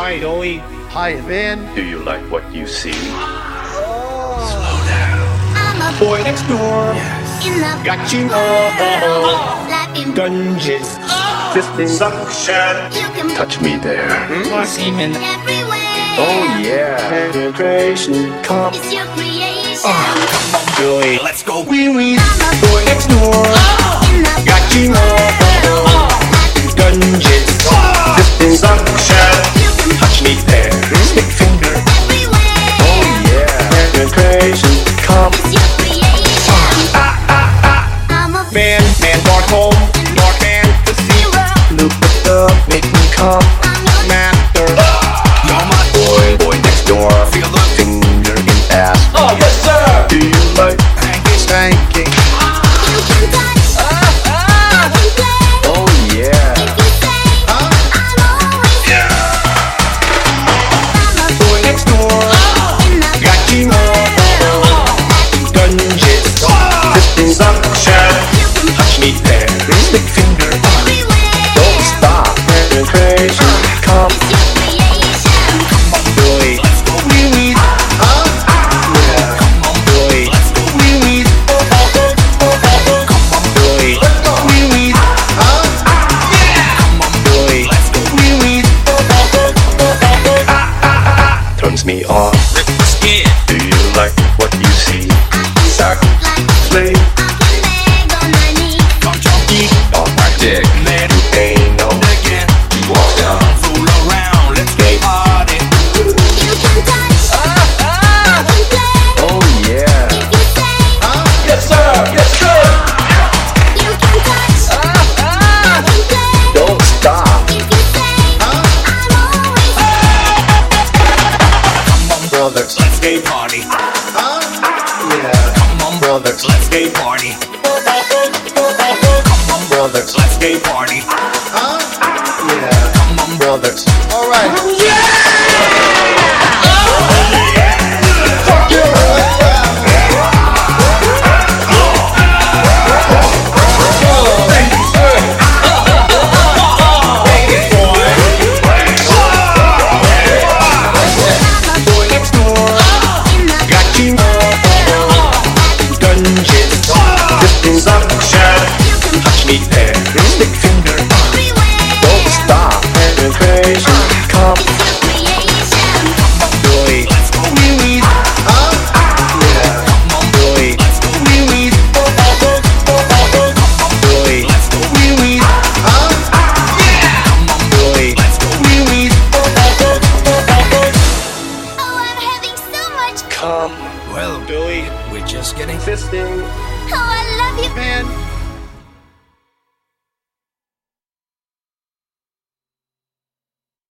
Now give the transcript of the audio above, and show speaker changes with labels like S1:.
S1: Hi, Joey.
S2: Hi, Van.
S3: Do you like what you see?
S1: Slow down.
S4: I'm a
S1: Boy next door.
S4: in the
S1: Got you all.
S4: life in
S1: Dungeons. Fisting suction.
S4: you can
S3: Touch me there.
S1: Semen.
S4: everywhere.
S3: Oh yeah.
S1: Penetration. Come.
S4: It's your creation.
S1: Joey. Let's go. Wee wee.
S4: I'm a
S1: Boy next door.
S4: in the
S1: Got you all. Dungeons. Fisting suction.
S4: you can
S1: Touch me there. Stick finger.
S4: everywhere.
S3: Oh yeah.
S1: Penetration. Come.
S4: It's your creation. I'm a
S1: Man brought home. Dark fantasy. Look at the make me come.
S4: I'm your
S1: Master. You're my boy next door. Feel the
S3: Finger in ass.
S1: Oh yes sir.
S3: Do you like?
S1: Spanking.
S4: you can touch. You can play.
S3: Oh yeah.
S4: If you say I'm always I'm a
S1: Boy next door.
S4: in the
S1: Got you all. Dungeons. Fisting suction.
S4: you can
S1: Touch me there. Stick finger.
S4: everywhere.
S3: Don't stop.
S1: Penetration. Come.
S4: It's your creation.
S1: Boy. Let's go wee wee. Yeah. Come on boy. Let's go wee wee. Come on boy. Let's go wee wee. Yeah. Come on boy. Let's go wee wee.
S3: Turns me on.
S1: Rip the skin.
S3: Do you like what you see?
S1: Suck.
S4: Like
S3: Play
S4: I can beg on my knees.
S1: Come junkie.
S3: on my dick.
S1: Let
S3: Ain't no
S1: again.
S3: walk down.
S1: Fool around. Let's get party.
S4: You can touch. You can play.
S3: Oh yeah.
S4: If you say
S1: Yes sir. Yes sir.
S4: you can touch. You can play.
S3: Don't stop.
S4: If you say I'm always
S1: Come on brothers. Let's get party.
S2: Yeah.
S1: Come on brothers. Let's get party. Come on brothers. Let's get party.
S2: Yeah.
S1: Come on brothers.
S2: All right.
S1: Boy next door.
S4: in the
S1: Got you all. Dungeons. Fisting suction.
S4: you can
S1: Touch me there. Stick finger.
S4: everywhere.
S3: Don't stop.
S1: Penetration. Come
S4: It's your creation.
S1: boy. Let's go wee wee. Yeah. Come on boy. Let's go wee wee. Come on boy. Let's go wee wee. Yeah. Come on boy. Let's go wee wee.
S4: Oh, I'm having so much.
S1: Come. Well, Billy, we're just getting fisting.
S4: Oh, I love you.
S2: Man,